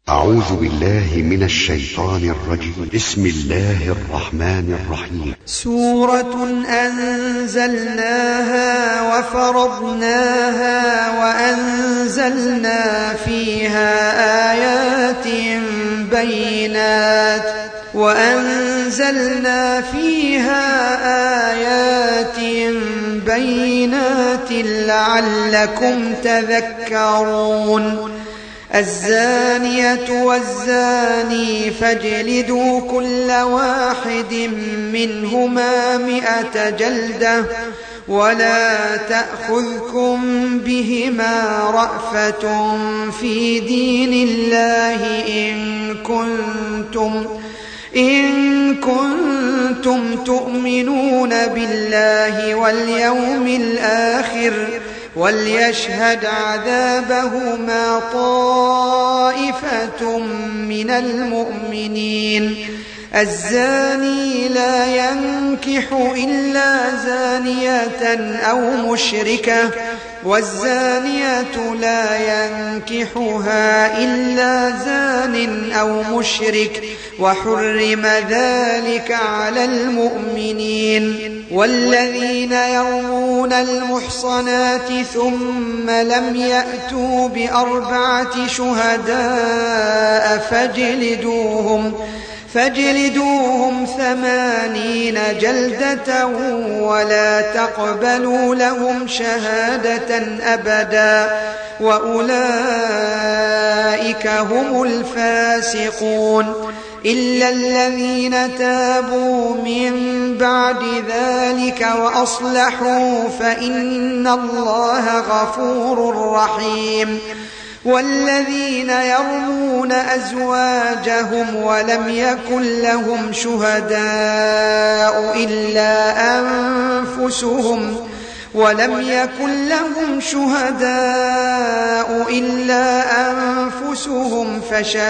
أعوذ بالله من الشيطان الرجيم. بسم الله الرحمن الرحيم. سورة أنزلناها وفرضناها وأنزلنا فيها آيات بينات لعلكم تذكرون. الزانية والزاني فاجلدوا كل واحد منهما 100 جلدة ولا تأخذكم بهما رأفة في دين الله إن كنتم تؤمنون بالله واليوم الآخر وليشهد عذابهما طائفة من المؤمنين. الزاني لا ينكح إلا زانية أو مشركة والزانية لا ينكحها إلا زان أو مشرك وحرم ذلك على المؤمنين. والذين يرمون المحصنات ثم لم يأتوا ب4 شهداء فاجلدوهم 80 جلدة ولا تقبلوا لهم شهادة أبدا وأولئك هم الفاسقون. إلا الذين تابوا من بعد ذلك وأصلحوا فإن الله غفور رحيم. والذين يرمون أزواجهم ولم يكن لهم شهداء إلا أنفسهم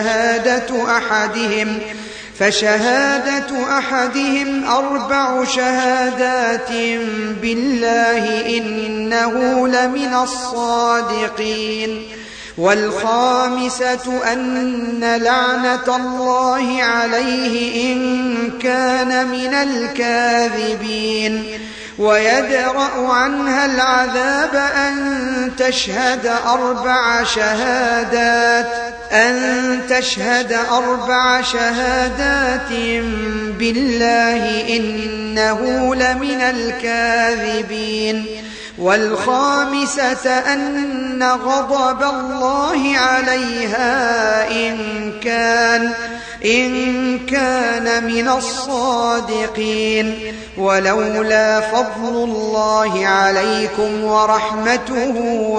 فشهادة أحدهم 4 شهادات بالله إنه لمن الصادقين. والخامسة أن لعنة الله عليه إن كان من الكاذبين. ويدرأ عنها العذاب أن تشهد 4 شهادات بالله إنه لمن الكاذبين. والخامسة أن غضب الله عليها إن كان من الصادقين. ولولا فضل الله عليكم ورحمته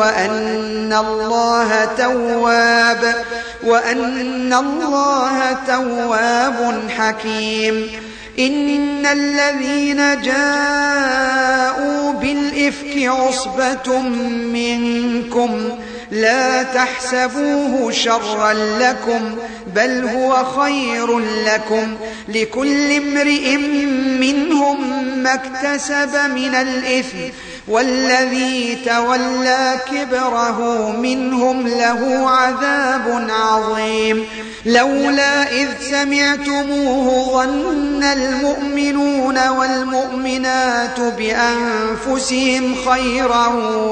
وأن الله تواب حكيم. إن الذين جاءوا بالإفك عصبة منكم لا تحسبوه شرا لكم بل هو خير لكم لكل امرئ منهم ما اكتسب من الإثم والذي تولى كبره منهم له عذاب عظيم. لولا إذ سمعتموه ظن المؤمنون والمؤمنات بأنفسهم خيرا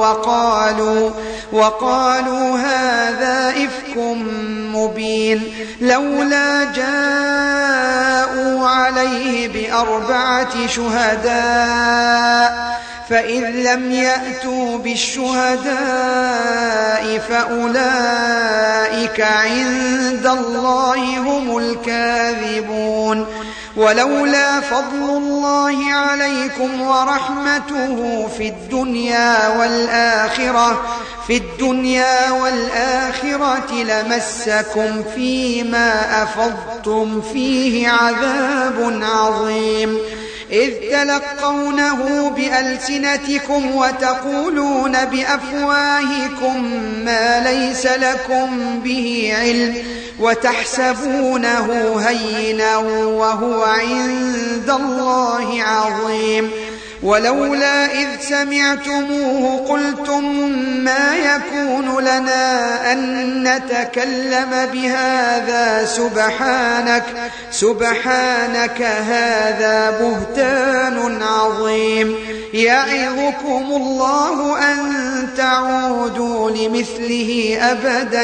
وقالوا هذا إفك مبين. لولا جاءوا عليه ب4 شهداء فإذ لم يأتوا بالشهداء فأولئك عند الله هم الكاذبون. ولولا فضل الله عليكم ورحمته في الدنيا والآخرة لمسكم فيما أفضتم فيه عذاب عظيم. إذ تلقونه بألسنتكم وتقولون بأفواهكم ما ليس لكم به علم وتحسبونه هينا وهو عند الله عظيم. ولولا إذ سمعتموه قلتم ما يكون لنا أن نتكلم بهذا سبحانك هذا بهتان عظيم يعظكم الله أن تعودوا لمثله أبدا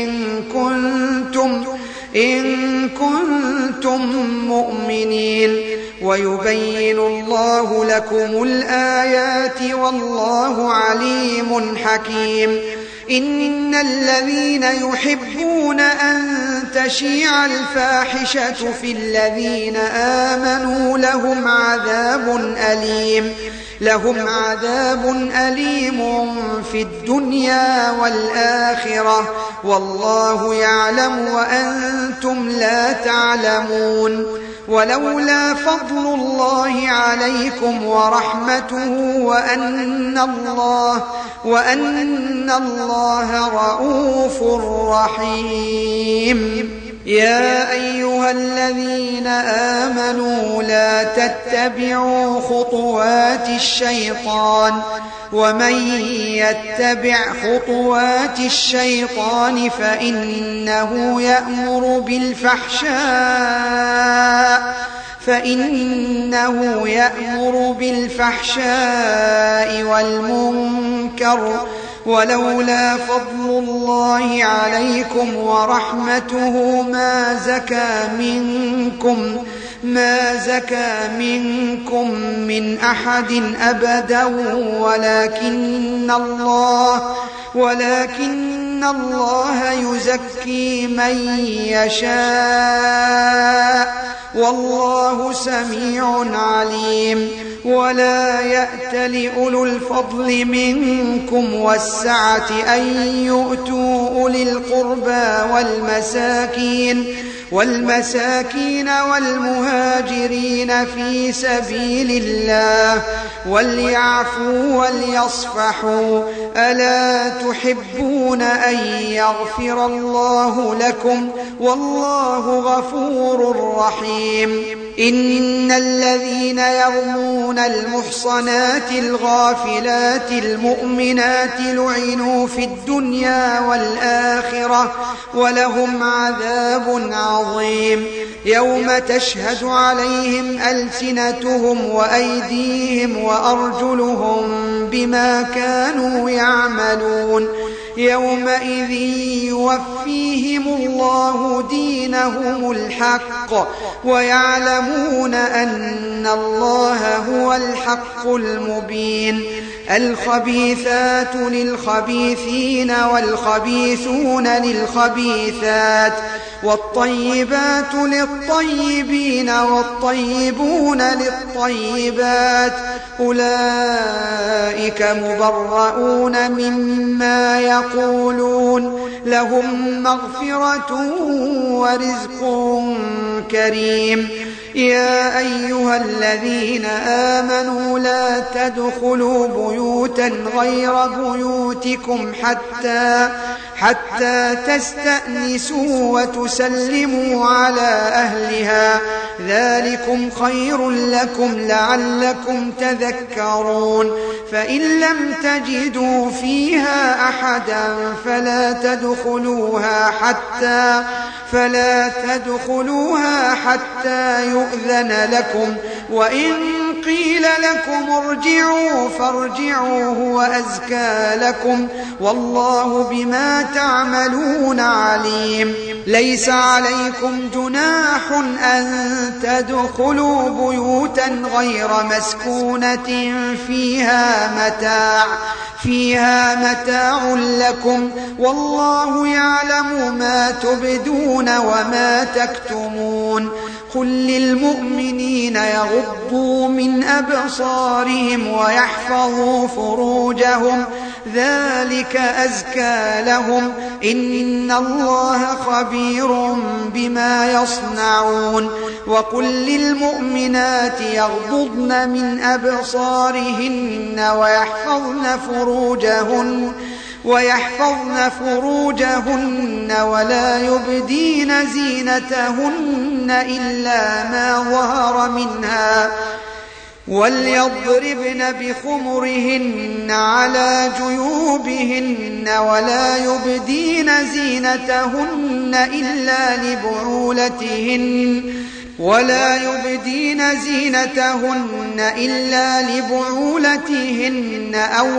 إن كنتم مؤمنين ويبين الله لكم الآيات والله عليم حكيم إن الذين يحبون أن تشيع الفاحشة في الذين آمنوا لهم عذاب أليم في الدنيا والآخرة والله يعلم وأنتم لا تعلمون ولولا فضل الله عليكم ورحمته وأن الله رؤوف رحيم يا أيها الذين آمنوا لا تتبعوا خطوات الشيطان ومن يتبع خطوات الشيطان فإنه يأمر بالفحشاء والمنكر ولولا فضل الله عليكم ورحمته ما زكى منكم من أحد أبدا ولكن الله يزكي من يشاء والله سميع عليم ولا يأتل أولو الفضل منكم والسعة أن يؤتوا أولي القربى والمساكين والمهاجرين في سبيل الله وليعفوا وليصفحوا ألا تحبون أن يغفر الله لكم والله غفور رحيم إن الذين يرمون المحصنات الغافلات المؤمنات لعنوا في الدنيا والآخرة ولهم عذاب عظيم يوم تشهد عليهم ألسنتهم وأيديهم وأرجلهم بما كانوا يعملون يومئذ يوفيهم الله دينهم الحق ويعلمون أن الله هو الحق المبين الخبيثات للخبيثين والخبيثون للخبيثات والطيبات للطيبين والطيبون للطيبات أولئك مبرؤون مما يقولون لهم مغفرة ورزق كريم يا أيها الذين آمنوا لا تدخلوا بيوتا غير بيوتكم حتى تستأنسوا وتسلموا على أهلها ذلكم خير لكم لعلكم تذكرون فإن لم تجدوا فيها أحدا فلا تدخلوها حتى يؤذن لكم وإن قيل لكم ارجعوا فارجعوا هو أزكى لكم والله بما تعملون عليم ليس عليكم جناح أن تدخلوا بيوتا غير مسكونة فيها متاع لكم والله يعلم ما تبدون وما تكتمون قل للمؤمنين يغضوا من أبصارهم ويحفظوا فروجهم ذلك أزكى لهم إن الله خبير بما يصنعون وقل للمؤمنات يغضضن من أبصارهن ويحفظن فروجهن ولا يبدين زينتهن إلا ما ظهر منها وليضربن بخمرهن على جيوبهن ولا يبدين زينتهن إلا لبعولتهن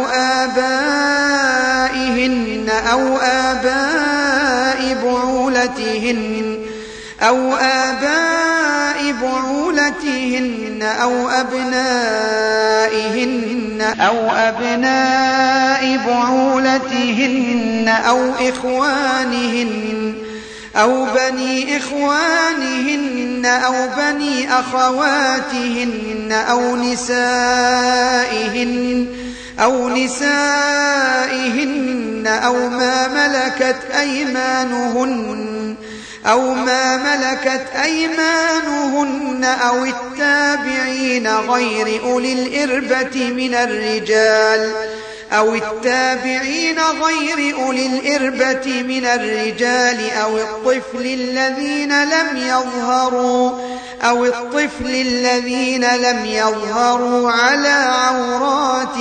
أو آباء بعولتهن أو أبناء بعولتهن أو إخوانهن أو بني إخوانهن أو بني أخواتهن أو نسائهن أو ما ملكت أيمانهن أو التابعين غير أولي الإربة من الرجال أو الطفل الذين لم يظهروا على عورات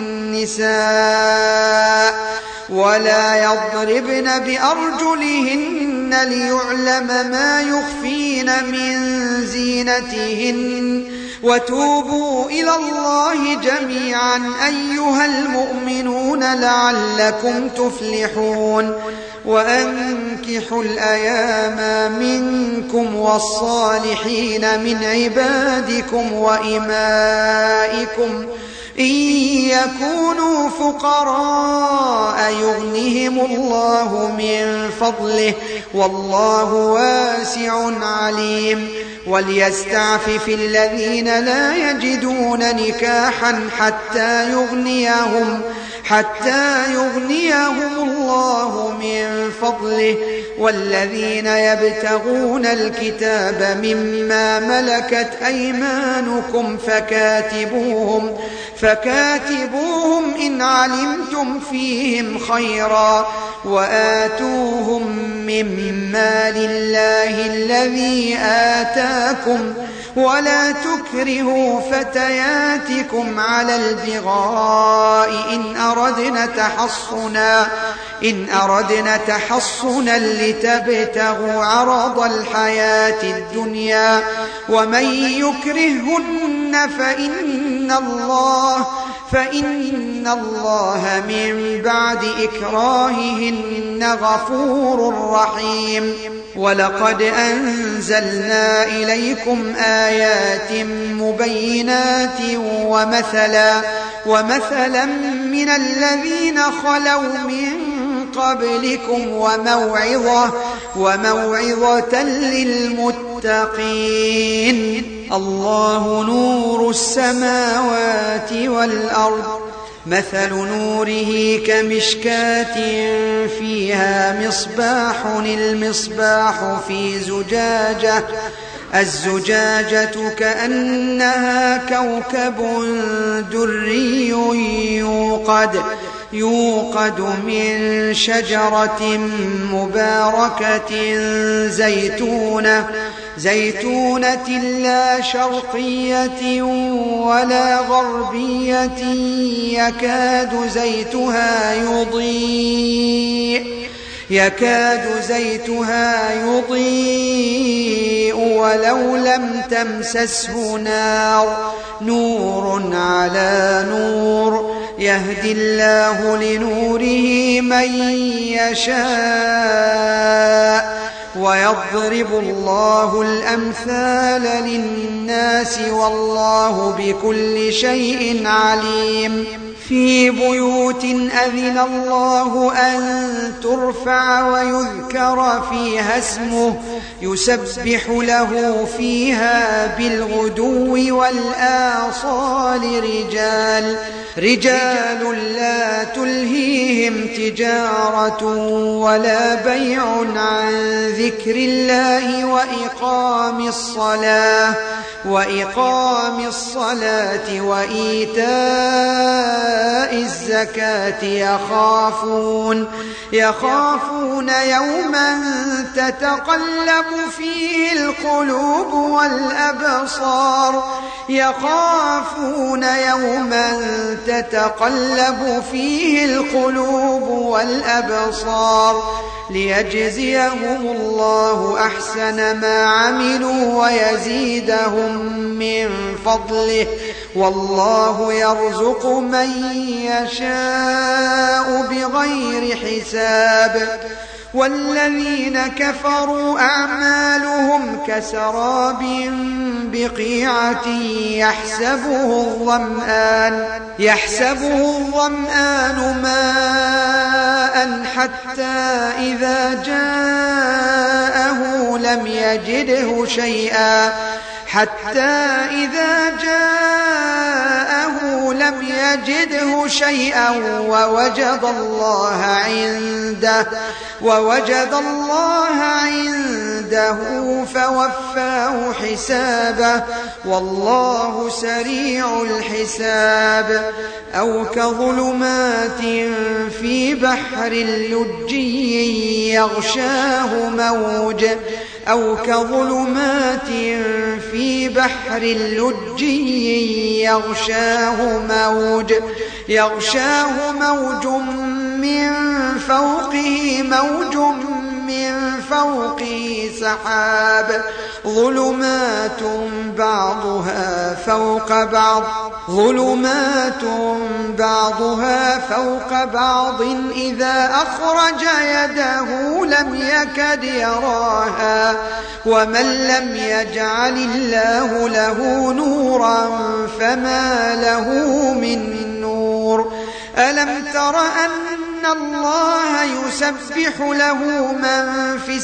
النساء ولا يضربن بأرجلهن ليعلم ما يخفين من زينتهن وتوبوا إلى الله جميعا أيها المؤمنون لعلكم تفلحون وأنكحوا الأيام منكم والصالحين من عبادكم وإمائكم إن يكونوا فقراء يغنهم الله من فضله والله واسع عليم وليستعفف الذين لا يجدون نكاحا حتى يغنيهم الله من فضله والذين يبتغون الكتاب مما ملكت أيمانكم فكاتبوهم إن علمتم فيهم خيرا وآتوهم من مال الله الذي آتاكم ولا تكرهوا فتياتكم على البغاء إن أردنا تحصنا لتبتغوا عرض الحياة الدنيا ومن يكرهن فإن الله من بعد إكراههن غفور رحيم ولقد أنزلنا إليكم آيات مبينات ومثلا من الذين خلوا من قبلكم وموعظة للمتقين الله نور السماوات والأرض مثل نوره كمشكاة فيها مصباح المصباح في زجاجة الزجاجة كأنها كوكب دري يوقد من شجرة مباركة زيتونة لا شرقية ولا غربية يكاد زيتها يضيء ولو لم تمسسه نار نور على نور يهدي الله لنوره من يشاء ويضرب الله الأمثال للناس والله بكل شيء عليم في بيوت أذن الله أن ترفع ويذكر فيها اسمه يسبح له فيها بالغدو والآصال رجال لا تلهيهم تجارة ولا بيع عن ذكر الله وإقام الصلاة وإيتاء الزكاة يخافون يوما تتقلب فيه القلوب والأبصار يخافون يوما تتقلب فيه القلوب والأبصار ليجزيهم الله أحسن ما عملوا ويزيدهم من فضله والله يرزق من يشاء بغير حساب والذين كفروا أعمالهم كسراب بقيعة يحسبه الظمآن ماء حتى إذا جاءه لم يجده شيئا ووجد الله عنده فوفاه حسابه والله سريع الحساب أو كظلمات في بحر لجي يغشاه موج من فوقه سحاب ظلمات بعضها فوق بعض إذا أخرج يده لم يكد يراها ومن لم يجعل الله له نورا فما له من نور ألم تر أن الله يسبح له من في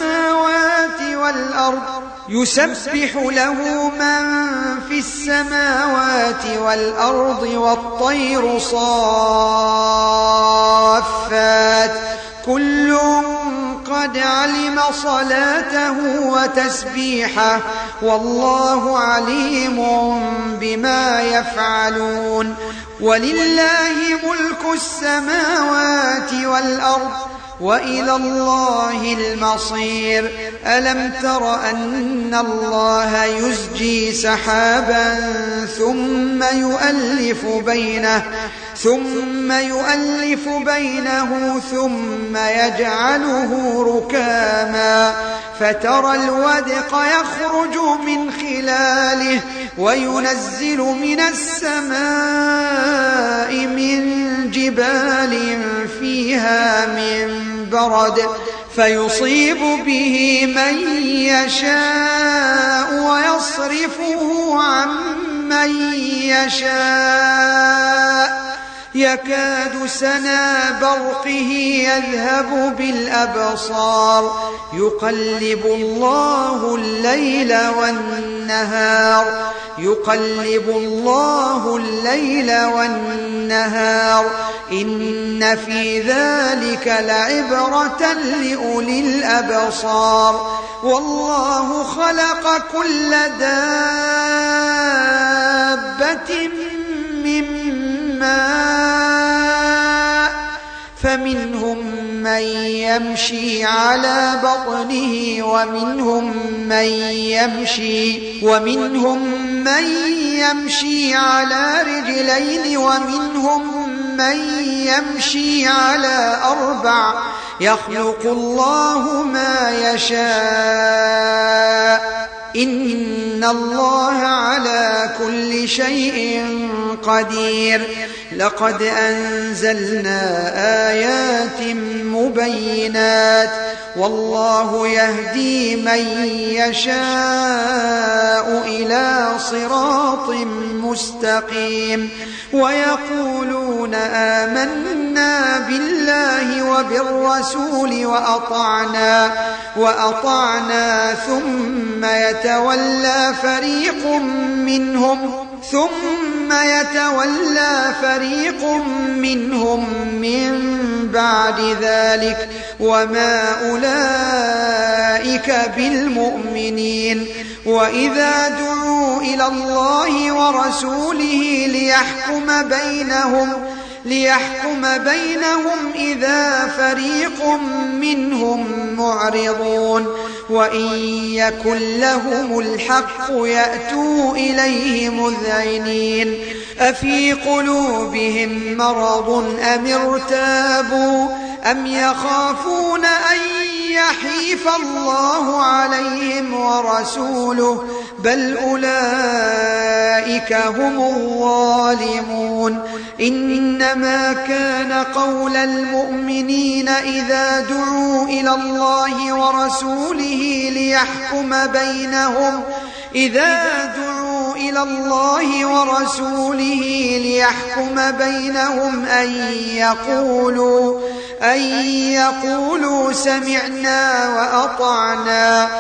السماوات والأرض والطير صافات كل قد علم صلاته وتسبيحه والله عليم بما يفعلون ولله ملك السماوات والأرض وإلى الله المصير ألم تر أن الله يزجي سحابا ثم يؤلف بينه ثم يجعله ركاما فترى الودق يخرج من خلاله وينزل من السماء من جبال فيها من برد فيصيب به من يشاء ويصرفه عن من يشاء يكاد سنا برقه يذهب بالأبصار يقلب الله الليل والنهار إن في ذلك لعبرة لأولي الأبصار والله خلق كل دابة من ماء فمنهم من يمشي على بطنه ومنهم من يمشي على رجلين ومنهم من يمشي على أربع يخلق الله ما يشاء إن الله على كل شيء قدير لقد أنزلنا آيات مبينات والله يهدي من يشاء إلى صراط مستقيم ويقولون آمنا بالله وبالرسول وأطعنا ثم يتولى فريق منهم من بعد ذلك وما أولئك بالمؤمنين وإذا دعوا إلى الله ورسوله ليحكم بينهم ليحكم بينهم إذا فريق منهم معرضون وإن يكن لهم الحق يأتوا إليه مذعنين أفي قلوبهم مرض أم ارتابوا أم يخافون أن يحيف الله عليهم ورسوله بل أولئك هم الظالمون إنما كان قول المؤمنين إذا دعوا إلى الله ورسوله ليحكم بينهم أن يقولوا سمعنا وأطعنا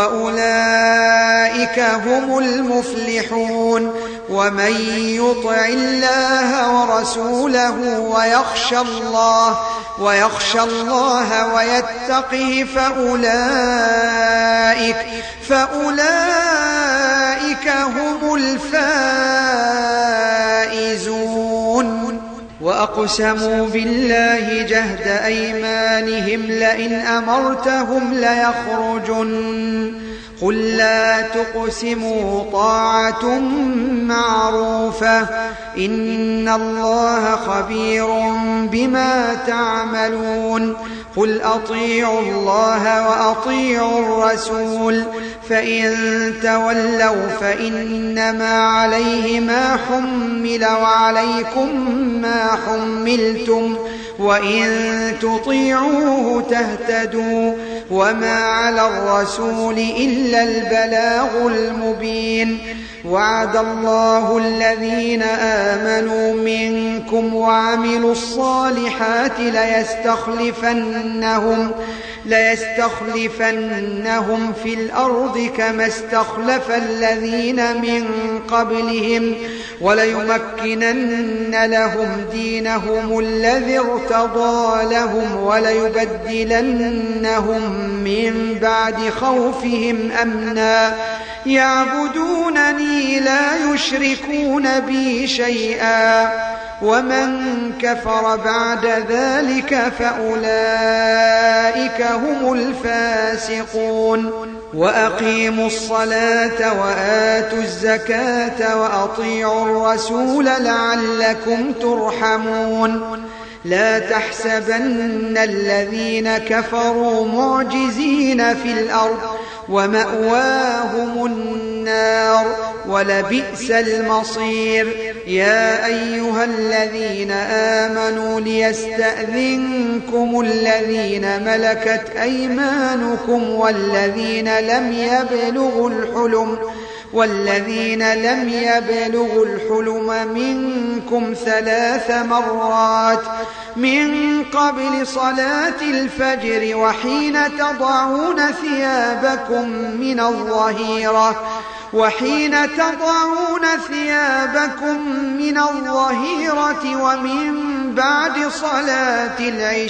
وأولئك هم المفلحون ومن يطع الله ورسوله ويخشى الله ويتقه فأولئك هم الفائزون وأقسموا بالله جهد أيمانهم لئن أمرتهم ليخرجن قل لا تقسموا طاعة معروفة إن الله خبير بما تعملون قل أطيعوا الله وأطيعوا الرسول فإن تولوا فإنما عليه ما حمل وعليكم ما حملتم وإن تطيعوه تهتدوا وما على الرسول إلا البلاغ المبين وعد الله الذين آمنوا منكم وعملوا الصالحات ليستخلفنهم في الأرض كما استخلف الذين من قبلهم وليمكنن لهم دينهم الذي ارتضى لهم وليبدلنهم من بعد خوفهم أمنا يعبدونني لا يشركون بي شيئا ومن كفر بعد ذلك فأولئك هم الفاسقون وأقيموا الصلاة وآتوا الزكاة وأطيعوا الرسول لعلكم ترحمون لا تحسبن الذين كفروا معجزين في الأرض ومأواهم النار ولبئس المصير يا أيها الذين آمنوا ليستأذنكم الذين ملكت أيمانكم والذين لم يبلغوا الحلم منكم 3 مرات من قبل صلاة الفجر وحين تضعون ثيابكم من الظهيرة ومن بعد صلاة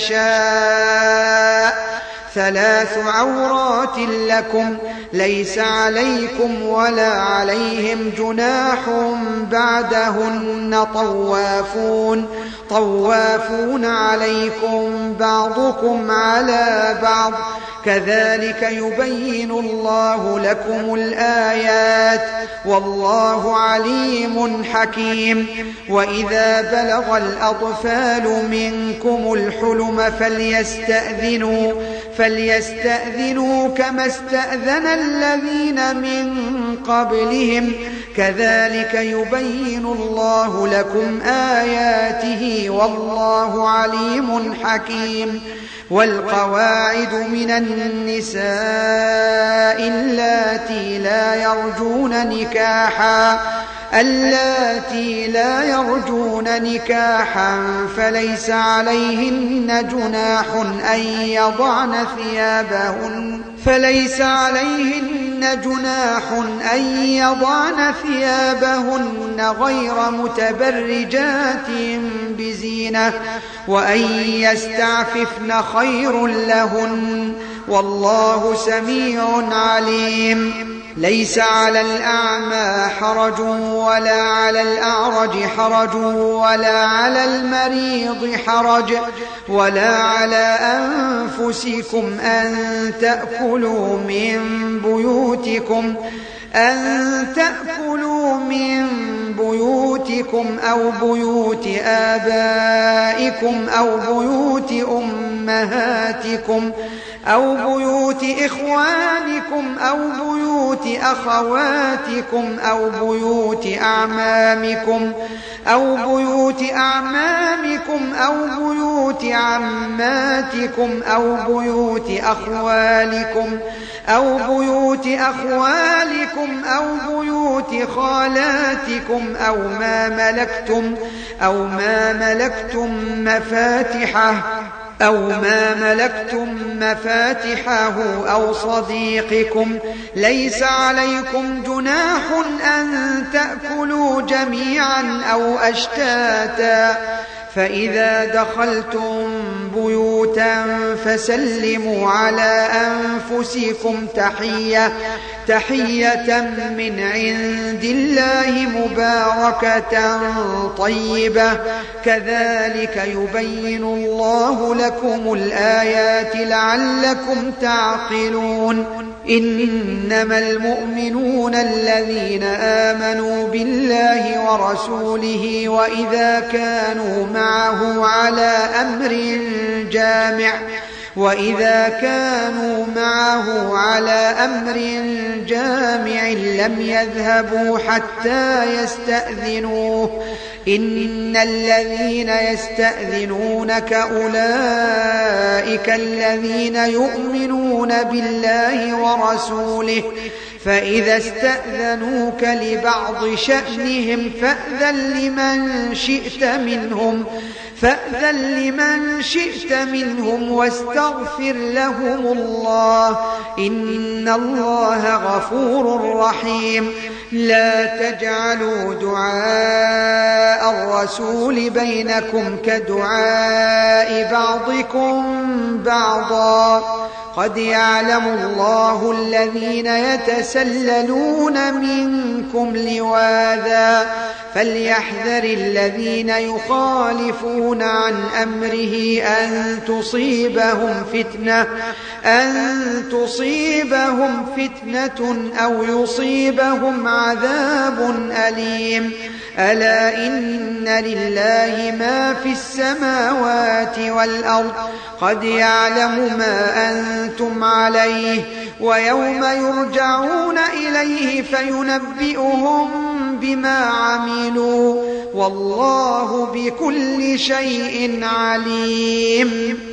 العشاء 3 عورات لكم ليس عليكم ولا عليهم جناح بعدهن طوافون عليكم بعضكم على بعض كذلك يبين الله لكم الآيات والله عليم حكيم وإذا بلغ الأطفال منكم الحلم فليستأذنوا كما استأذن الذين من قبلهم كذلك يبين الله لكم آياته والله عليم حكيم والقواعد من النساء اللاتي لا يرجون نكاحا فليس عليهن جناح أن يضعن ثيابهن غير متبرجات بزينة وأن يستعففن خير لهن والله سميع عليم ليس على الأعمى حرج ولا على الأعرج حرج ولا على المريض حرج ولا على أنفسكم أن تأكلوا من بيوتكم أو بيوت آبائكم أو بيوت أمهاتكم أو بيوت إخوانكم أو بيوت أخواتكم أو بيوت أعمامكم أو بيوت عماتكم أو بيوت أخوالكم أو بيوت خالاتكم أو ما ملكتم مفاتحه أو صديقكم. ليس عليكم جناح أن تأكلوا جميعا أو أشتاتا، فإذا دخلتم بيوتا فسلموا على أنفسكم تحية من عند الله مباركة طيبة، كذلك يبين الله لكم الآيات لعلكم تعقلون. إنما المؤمنون الذين آمنوا بالله ورسوله وإذا كانوا معه على أمر جامع لم يذهبوا حتى يستأذنوه. إن الذين يستأذنونك أولئك الذين يؤمنون بالله ورسوله، فإذا استأذنوك لبعض شأنهم فأذن لمن شئت منهم واستغفر لهم الله، إن الله غفور رحيم. لا تجعلوا دعاء الرسول بينكم كدعاء بعضكم بعضا، قد يعلم الله الذين يتسللون منكم لواذا، فليحذر الذين يخالفون عن أمره أن تصيبهم فتنة أو يصيبهم عذاب أليم. ألا إن لله ما في السماوات والأرض، قد يعلم ما أنتم عليه، ويوم يرجعون إليه فينبئهم بما عملوا، والله بكل شيء عليم.